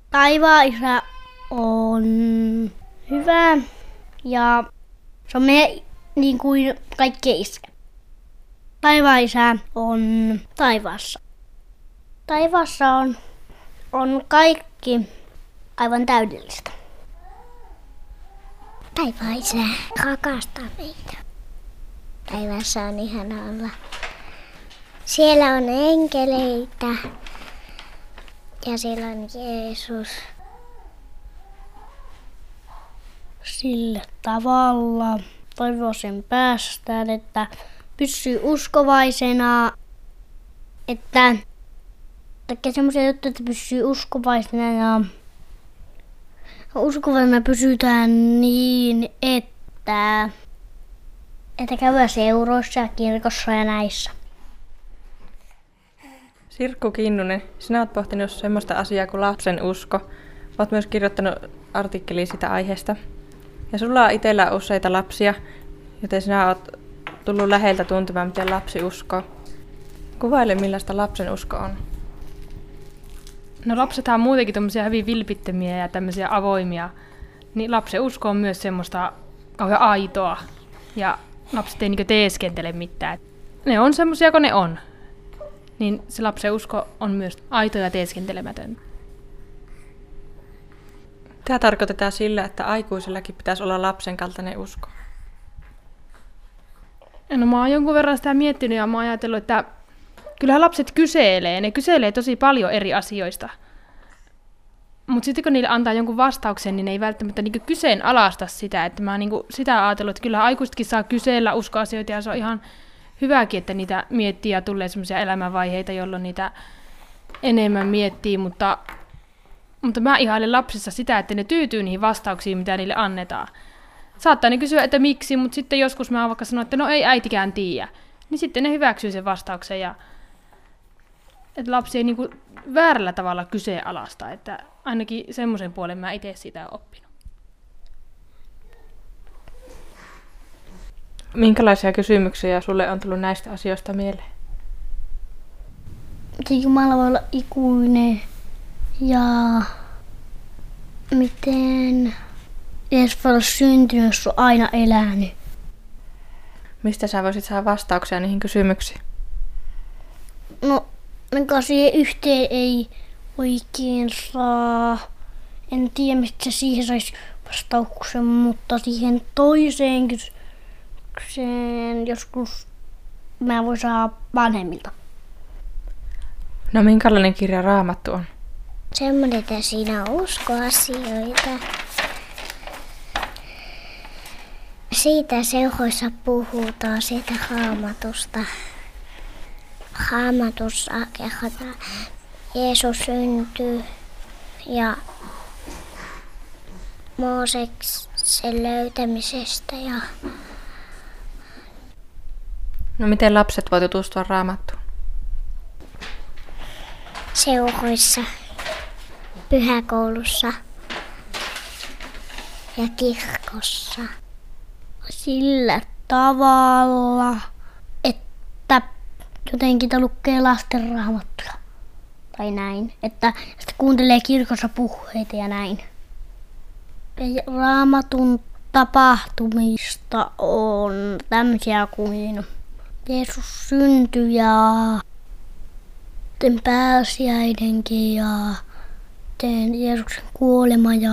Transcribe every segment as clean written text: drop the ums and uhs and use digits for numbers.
Taivaan Isä on hyvä ja se on meidän niin kuin kaikkien isä. Taivaan Isä on taivaassa. Taivaassa on kaikki aivan täydellistä. Taivaan Isä rakastaa meitä. Taivaassa on ihana olla. Siellä on enkeleitä ja siellä on Jeesus. Sillä tavalla toivoisin päästään, että pysyy uskovaisena, että tekee semmoisia juttuja, että pysyy uskovaisena ja uskovaisena pysytään niin, että käydään seuroissa ja kirkossa ja näissä. Sirkku Kinnunen, sinä olet pohtinut semmoista asiaa kuin lapsen usko. Olet myös kirjoittanut artikkelia sitä aiheesta. Ja sulla on itsellä useita lapsia, joten sinä olet tullut läheltä tuntemaan, miten lapsi uskoo. Kuvaile, millaista lapsen usko on. No lapsethan on muutenkin tommosia hyvin vilpittömiä ja tämmöisiä avoimia. Niin lapsen usko on myös semmoista kauhean aitoa. Ja lapset ei teeskentele mitään. Ne on semmosia kuin ne on. Niin se lapsen usko on myös aito ja teeskentelemätön. Tämä tarkoitetaan sillä, että aikuisellakin pitäisi olla lapsen kaltainen usko. No mä oon jonkun verran sitä miettinyt ja mä oon ajatellut, että kyllähän lapset kyselee. Ne kyselee tosi paljon eri asioista. Mutta sitten kun niille antaa jonkun vastauksen, niin ne ei välttämättä kyseenalaista sitä. Että mä oon sitä ajatellut, että kyllä aikuisetkin saa kysellä uskoasioita ja se on ihan hyväkin, että niitä miettii ja tulee semmoisia elämänvaiheita, jolloin niitä enemmän miettii, mutta mä ihailen lapsissa sitä, että ne tyytyy niihin vastauksiin, mitä niille annetaan. Saattaa ne kysyä, että miksi, mutta sitten joskus mä vaikka sanon, että no ei äitikään tiedä. Niin sitten ne hyväksyy sen vastauksen ja että lapsi ei väärällä tavalla kyseenalaista, että ainakin semmoisen puolen mä itse sitä olen oppinut. Minkälaisia kysymyksiä sulle on tullut näistä asioista mieleen? Miten Jumala voi olla ikuinen ja miten Jeesus voi olla syntynyt, jos on aina elänyt. Mistä sä voisit saada vastauksia niihin kysymyksiin? No, ainakaan siihen yhteen ei oikein saa. En tiedä, mistä siihen saisi vastauksen, mutta siihen toiseen kysymykseen joskus mä voin saada vanhemmilta. No minkälainen kirja Raamattu on? Semmoinen, että siinä on uskoasioita. Siitä seuroissa puhutaan, siitä Raamatusta. Raamatussa kerrotaan, Jeesus syntyi ja Mooseksen löytämisestä. No miten lapset voi tutustua Raamattuun? Seuroissa, pyhäkoulussa ja kirkossa. Sillä tavalla, että jotenkin lukee lasten raamattuja. Tai näin. Että sitten kuuntelee kirkossa puheita ja näin. Raamatun tapahtumista on tämmöisiä kuin Jeesus syntyi ja pääsiäinenkin ja Jeesuksen kuolema ja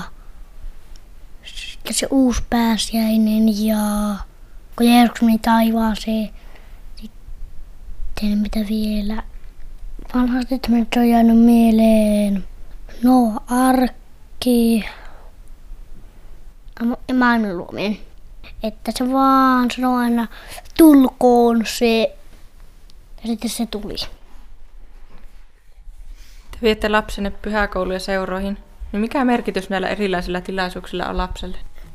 sitten se uusi pääsiäinen ja kun Jeesus meni taivaaseen. Sitten mitä vielä? Vanhasta testamentti on jäänyt mieleen. No, arkki. Maailman luominen. Että se vaan sanoo aina, tulkoon se. Ja sitten se tuli. Te viette lapsenne pyhäkouluun ja seuroihin. Niin mikä merkitys näillä erilaisilla tilaisuuksilla on lapselle?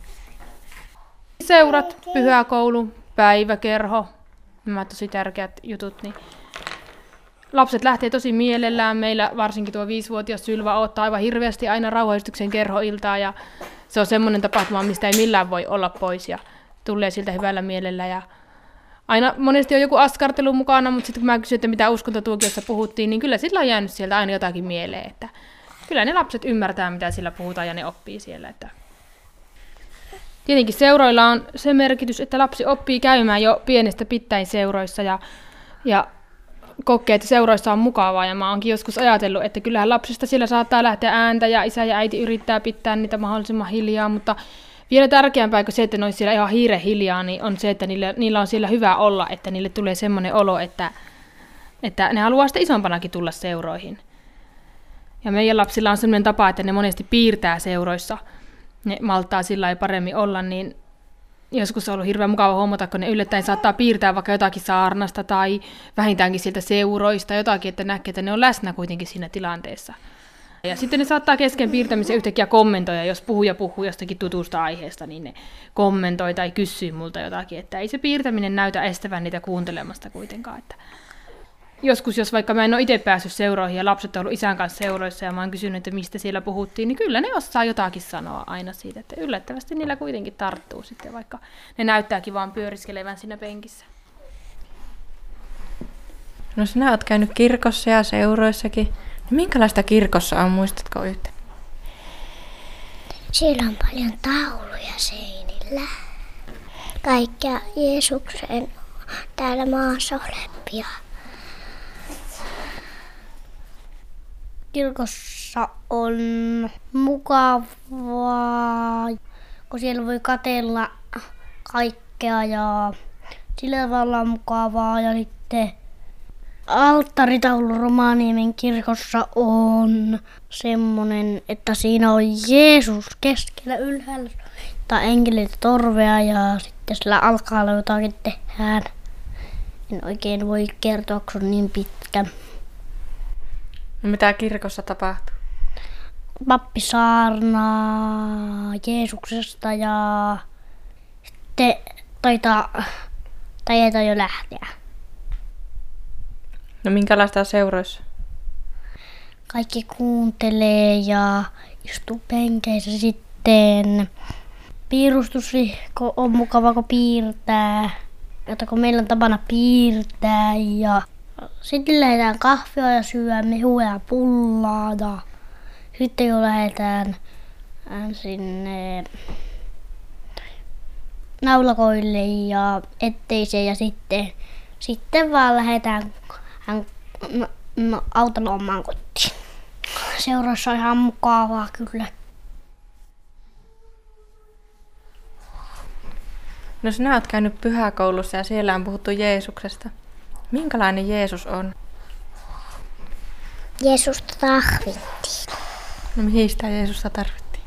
Seurat, pyhäkoulu, päiväkerho, nämä tosi tärkeät jutut. Niin lapset lähtee tosi mielellään. Meillä varsinkin tuo 5-vuotias Sylva odottaa aivan hirveästi aina rauhanistuksen kerhoiltaa. Ja se on semmoinen tapahtuma, mistä ei millään voi olla pois. Ja tulee siltä hyvällä mielellä. Ja aina monesti on joku askartelu mukana, mutta sitten kun mä kysyin, että mitä uskontotuokiossa puhuttiin, niin kyllä sillä on jäänyt sieltä aina jotakin mieleen. Että kyllä ne lapset ymmärtää, mitä sillä puhutaan ja ne oppii siellä. Että tietenkin seuroilla on se merkitys, että lapsi oppii käymään jo pienestä pitäen seuroissa ja kokee, että seuroissa on mukavaa. Ja mä oonkin joskus ajatellut, että kyllähän lapsista siellä saattaa lähteä ääntä ja isä ja äiti yrittää pitää niitä mahdollisimman hiljaa, mutta vielä tärkeämpää kuin se, että ne olisi siellä ihan hiiren hiljaa, niin on se, että niillä on siellä hyvä olla, että niille tulee semmoinen olo, että ne haluaa sitten isompanakin tulla seuroihin. Ja meidän lapsilla on semmoinen tapa, että ne monesti piirtää seuroissa. Ne malttaa sillä lailla paremmin olla, niin joskus on ollut hirveän mukava huomata, kun ne yllättäen saattaa piirtää vaikka jotakin saarnasta tai vähintäänkin sieltä seuroista jotakin, että näkee, että ne on läsnä kuitenkin siinä tilanteessa. Ja sitten ne saattaa kesken piirtämisen yhtäkkiä kommentoida, jos puhuja puhuu jostakin tutusta aiheesta, niin ne kommentoi tai kysyy multa jotakin, että ei se piirtäminen näytä estävän niitä kuuntelemasta kuitenkaan. Että joskus, jos vaikka mä en ole itse päässyt seuroihin ja lapset on ollut isän kanssa seuroissa ja mä oon kysynyt, että mistä siellä puhuttiin, niin kyllä ne osaa jotakin sanoa aina siitä, että yllättävästi niillä kuitenkin tarttuu sitten, vaikka ne näyttääkin vaan pyöriskelevän siinä penkissä. No sinä oot käynyt kirkossa ja seuroissakin. No minkälaista kirkossa on, muistatko yhtä? Siellä on paljon tauluja seinillä. Kaikkia Jeesuksen täällä maassa olevia. Kirkossa on mukavaa, kun siellä voi katsella kaikkea ja sillä tavalla on mukavaa. Ja sitten alttaritaulu Rovaniemen kirkossa on semmonen, että siinä on Jeesus keskellä ylhäällä tai enkelit torvea ja sitten sillä alkaa jotakin tehdään. En oikein voi kertoa, kun se on niin pitkä. No mitä kirkossa tapahtuu? Pappi saarnaa Jeesuksesta ja sitten taitaa jo lähteä. No minkälaista on seuroissa? Kaikki kuuntelee ja istuu penkeissä sitten. Piirustusvihko on mukava, kun piirtää. Jota kun meillä on tapana piirtää ja sitten lähdetään kahvia ja syödä mehua ja pullaa ja sitten kun lähdetään sinne naulakoille ja etteiseen ja sitten vaan lähdetään autolla omaan kotiin. Seurassa on ihan mukavaa kyllä. No sinä oot käynyt pyhäkoulussa ja siellä on puhuttu Jeesuksesta. Minkälainen Jeesus on? Jeesusta tarvittiin. No mihin sitä Jeesusta tarvittiin?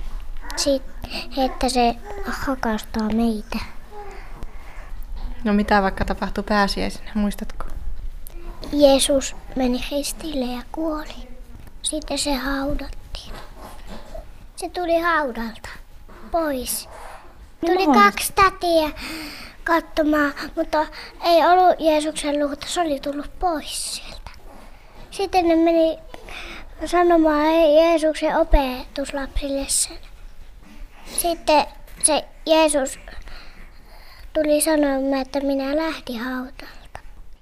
Että se rakastaa meitä. No mitä vaikka tapahtui pääsiäisenä, muistatko? Jeesus meni ristille ja kuoli. Sitten se haudattiin. Se tuli haudalta pois. Tuli 2 tätiä katsomaan, mutta ei ollut Jeesuksen luuta, se oli tullut pois sieltä. Sitten ne meni sanomaan Jeesuksen opetuslapsille sen. Sitten se Jeesus tuli sanomaan, että minä lähdin haudalta.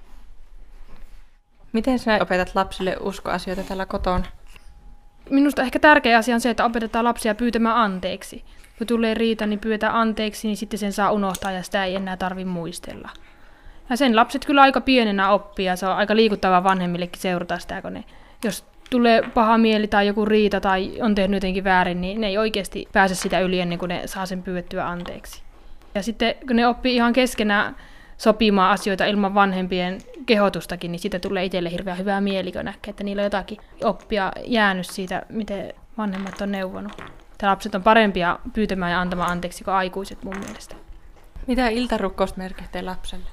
Miten sinä opetat lapsille uskoasioita täällä kotona? Minusta ehkä tärkeä asia on se, että opetetaan lapsia pyytämään anteeksi. Kun tulee riita, niin pyydetään anteeksi, niin sitten sen saa unohtaa ja sitä ei enää tarvitse muistella. Ja sen lapset kyllä aika pienenä oppii ja se on aika liikuttavaa vanhemmillekin seurata sitä, kun jos tulee paha mieli tai joku riita tai on tehnyt jotenkin väärin, niin ne ei oikeasti pääse sitä yli ennen kuin ne saa sen pyydettyä anteeksi. Ja sitten kun ne oppii ihan keskenään sopimaan asioita ilman vanhempien kehotustakin, niin siitä tulee itselle hirveän hyvää mieli, kun näkee, että niillä on jotakin oppia jäänyt siitä, miten vanhemmat on neuvonut. Että lapset on parempia pyytämään ja antamaan anteeksi kuin aikuiset mun mielestä. Mitä iltarukkousta merkitsee lapselle?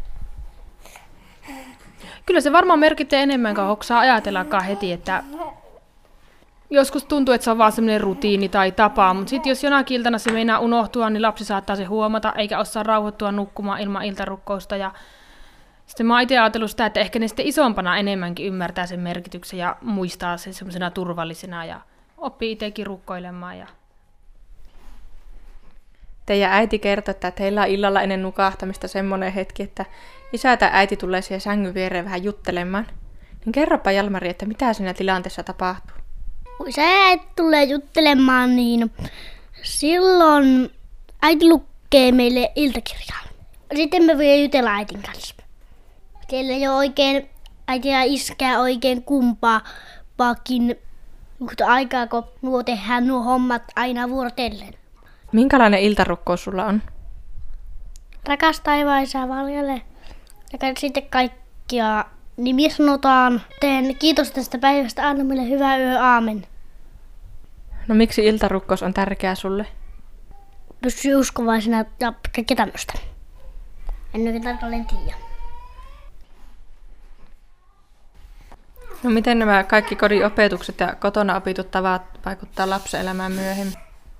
Kyllä se varmaan merkitsee enemmän kuin hoksaa ajatellakaan heti, että joskus tuntuu, että se on vaan semmoinen rutiini tai tapa, mutta sitten jos jonakin iltana se meinaa unohtua, niin lapsi saattaa se huomata, eikä osaa rauhoittua nukkumaan ilman iltarukkousta. Ja sitten mä oon itse ajatellut sitä, että ehkä ne sitten isompana enemmänkin ymmärtää sen merkityksen ja muistaa sen semmoisena turvallisena ja oppii itsekin rukkoilemaan. Teidän äiti kertoi, että teillä on illalla ennen nukahtamista semmoinen hetki, että isä tai äiti tulee siihen sängyn viereen vähän juttelemaan. Niin kerropa Jalmari, että mitä siinä tilanteessa tapahtuu? kun isä ja äiti tulee juttelemaan, niin silloin äiti lukee meille iltakirjaa. Sitten me vielä jutella äitin kanssa. Siellä ei ole oikein äiti ja iskää oikein kumpaakin yhtä aikaa, kun nuo tehdään nuo hommat aina vuorotellen. Minkälainen iltarukkous sulla on? Rakas taivaan Isä Valjalle. Ja sitten kaikkia nimiä sanotaan. Teen kiitos tästä päivästä. Anna meille hyvää yö. Aamen. No miksi iltarukkous on tärkeä sulle? Pysy uskovaisena ja kaikkea tämmöistä. En oikein tarkalleen tiedä. No miten nämä kaikki kodin opetukset ja kotona opitut tavat vaikuttaa lapsen elämään myöhemmin?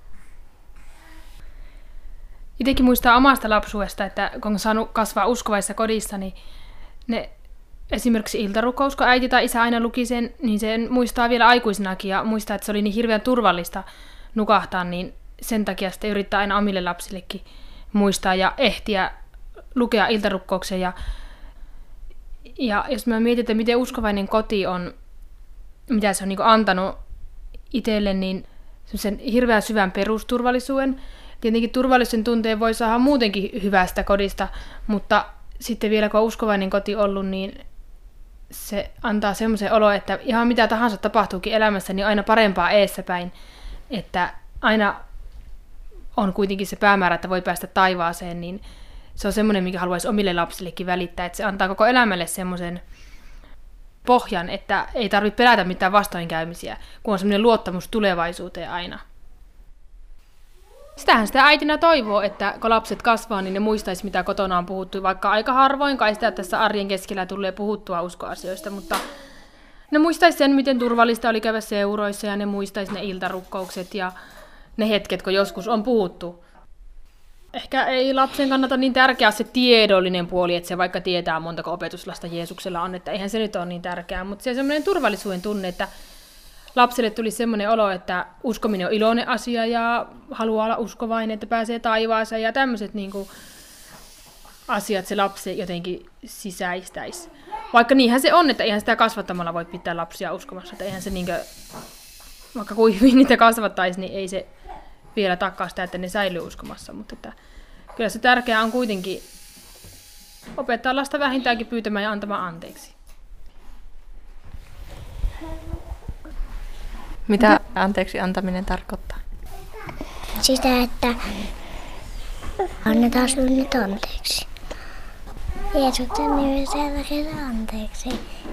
Itsekin muistaa omasta lapsuudesta, että kun on saanut kasvaa uskovaisessa kodissa, niin ne esimerkiksi iltarukous, kun äiti tai isä aina luki sen, niin sen muistaa vielä aikuisinakin ja muistaa, että se oli niin hirveän turvallista nukahtaa, niin sen takia sitten yrittää aina omille lapsillekin muistaa ja ehtiä lukea iltarukkouksen. Ja jos mä mietin, että miten uskovainen koti on, mitä se on niin kuin antanut itselle, niin semmoisen hirveän syvän perusturvallisuuden. Tietenkin turvallisen tunteen voi saada muutenkin hyvästä kodista, mutta sitten vielä kun on uskovainen koti ollut, niin se antaa semmoisen olo, että ihan mitä tahansa tapahtuukin elämässä, niin aina parempaa eessäpäin. Että aina on kuitenkin se päämäärä, että voi päästä taivaaseen, niin se on semmoinen, mikä haluaisi omille lapsillekin välittää, että se antaa koko elämälle semmoisen pohjan, että ei tarvitse pelätä mitään vastoinkäymisiä, kun on semmoinen luottamus tulevaisuuteen aina. Sitähän sitä äitinä toivoo, että kun lapset kasvaa, niin ne muistaisi, mitä kotona on puhuttu, vaikka aika harvoin, kai sitä tässä arjen keskellä tulee puhuttua uskoasioista, mutta ne muistaisi sen, miten turvallista oli käydä seuroissa, ja ne muistaisi ne iltarukkoukset ja ne hetket, kun joskus on puhuttu. Ehkä ei lapsen kannata niin tärkeää se tiedollinen puoli, että se vaikka tietää montako opetuslasta Jeesuksella on, että eihän se nyt ole niin tärkeää, mutta se on semmoinen turvallisuuden tunne, että lapselle tuli semmoinen olo, että uskominen on iloinen asia ja haluaa olla uskovainen, että pääsee taivaaseen ja tämmöiset niinku asiat se lapsi jotenkin sisäistäisi. Vaikka niinhän se on, että eihän sitä kasvattamalla voi pitää lapsia uskomassa, että eihän se niinkö, vaikka kuin hyvin niitä kasvattaisi, niin ei se vielä takaa sitä, että ne säilyy uskomassa, mutta että kyllä se tärkeää on kuitenkin opettaa lasta vähintäänkin pyytämään ja antamaan anteeksi. Mitä anteeksi antaminen tarkoittaa? Sitä, että annetaan sinulle nyt anteeksi. Jeesuksen nimessä rakenna anteeksi.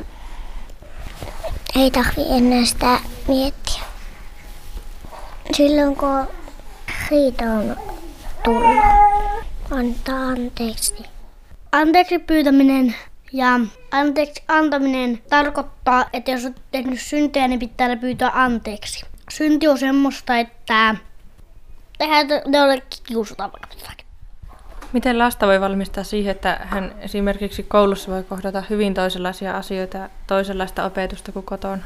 Ei tarvi enää sitä miettiä. Silloin kun riita on tullut, antaa anteeksi. Anteeksi pyytäminen ja anteeksi antaminen tarkoittaa, että jos olet tehnyt syntejä, niin pitää pyytää anteeksi. Synti on semmoista, että tehdään jollekin kiusata vaikka. Miten lasta voi valmistaa siihen, että hän esimerkiksi koulussa voi kohdata hyvin toisenlaisia asioita ja toisenlaista opetusta kuin kotona?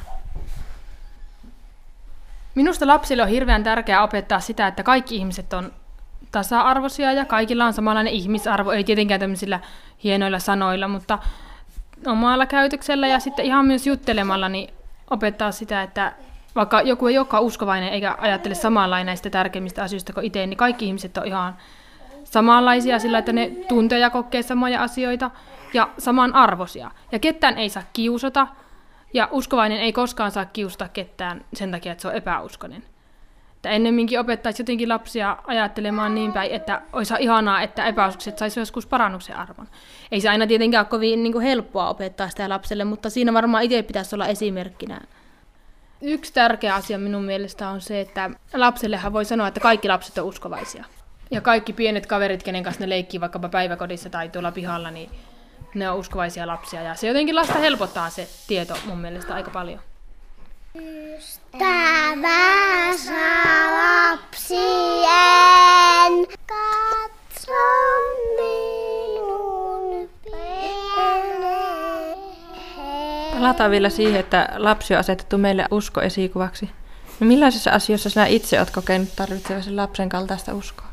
Minusta lapsille on hirveän tärkeää opettaa sitä, että kaikki ihmiset on tasa-arvoisia ja kaikilla on samanlainen ihmisarvo, ei tietenkään tämmöisillä hienoilla sanoilla, mutta omalla käytöksellä ja sitten ihan myös juttelemalla niin opettaa sitä, että vaikka joku ei olekaan uskovainen eikä ajattele samanlainen näistä tärkeimmistä asioista kuin itse, niin kaikki ihmiset on ihan samanlaisia sillä, että ne tuntee ja kokee samoja asioita ja samanarvoisia. Ja ketään ei saa kiusata ja uskovainen ei koskaan saa kiusata ketään sen takia, että se on epäuskonen. Että ennemminkin opettaisi jotenkin lapsia ajattelemaan niin päin, että olisi ihanaa, että epäuskokset saisi joskus parannuksen arvon. Ei se aina tietenkään ole kovin helppoa opettaa sitä lapselle, mutta siinä varmaan itse pitäisi olla esimerkkinä. Yksi tärkeä asia minun mielestä on se, että lapsellehan voi sanoa, että kaikki lapset on uskovaisia. Ja kaikki pienet kaverit, kenen kanssa ne leikkii vaikkapa päiväkodissa tai tuolla pihalla, niin ne on uskovaisia lapsia. Ja se jotenkin lasta helpottaa se tieto mun mielestä aika paljon. Ystävä saa lapsien, katso minun pienen. Palataan vielä siihen, että lapsi on asetettu meille uskoesikuvaksi. No millaisissa asioissa sinä itse olet kokenut tarvitsevasi lapsen kaltaista uskoa?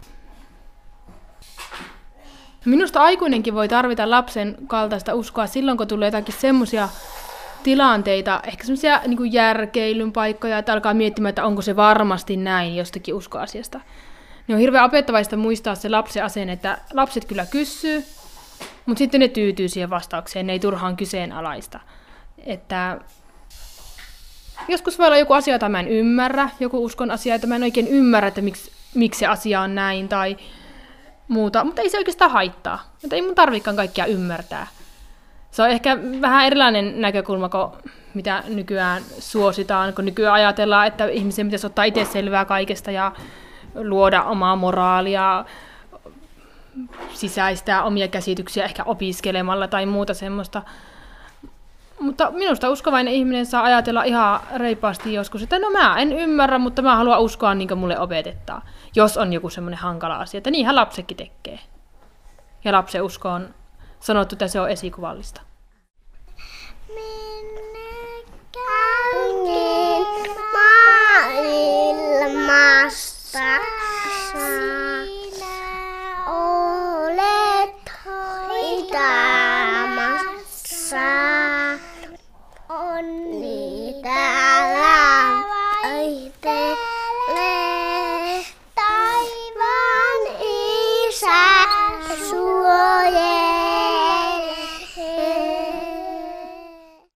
Minusta aikuinenkin voi tarvita lapsen kaltaista uskoa silloin, kun tulee jotakin semmoisia tilanteita, ehkä semmoisia niin järkeilyn paikkoja, että alkaa miettimään, että onko se varmasti näin jostakin uskoasiasta. Niin on hirveän opettavaista muistaa se lapsen asenne, että lapset kyllä kysyy, mutta sitten ne tyytyy siihen vastaukseen, ne ei turhaan kyseenalaista. Että joskus voi olla joku asia, jota mä en ymmärrä, joku uskon asia, että mä en oikein ymmärrä, että miksi se asia on näin tai muuta, mutta ei se oikeastaan haittaa. Että ei mun tarvitsekaan kaikkia ymmärtää. Se on ehkä vähän erilainen näkökulma kuin mitä nykyään suositaan, kun nykyään ajatellaan, että ihmisen pitäisi ottaa itse selvää kaikesta ja luoda omaa moraalia, sisäistää omia käsityksiä ehkä opiskelemalla tai muuta semmoista. Mutta minusta uskovainen ihminen saa ajatella ihan reippaasti joskus, että no mä en ymmärrä, mutta mä haluan uskoa niin kuin mulle opetetaan, jos on joku semmoinen hankala asia. Että niinhän lapsekin tekee. Ja lapsen usko on sanottu, että se on esikuvallista.